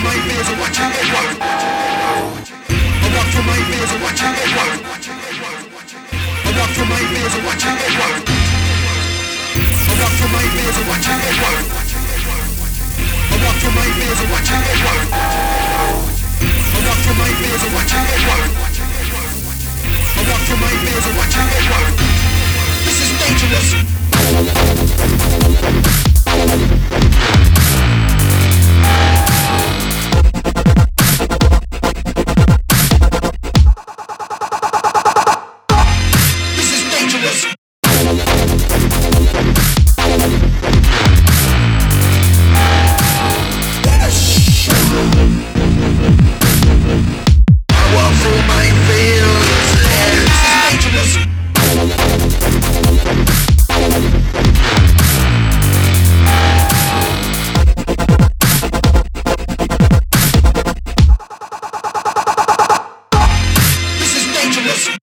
my fears and watch it work. I walk through my fears and watch it work. I walk through my fears and watch it work. I walk through my fears and watch it work. I walk through my fears and watch it work. I walk through my fears and watch it work. I walk through my fears and watch it work. This is dangerous. This is dangerous. I walk through my fields. This is dangerous. This is dangerous.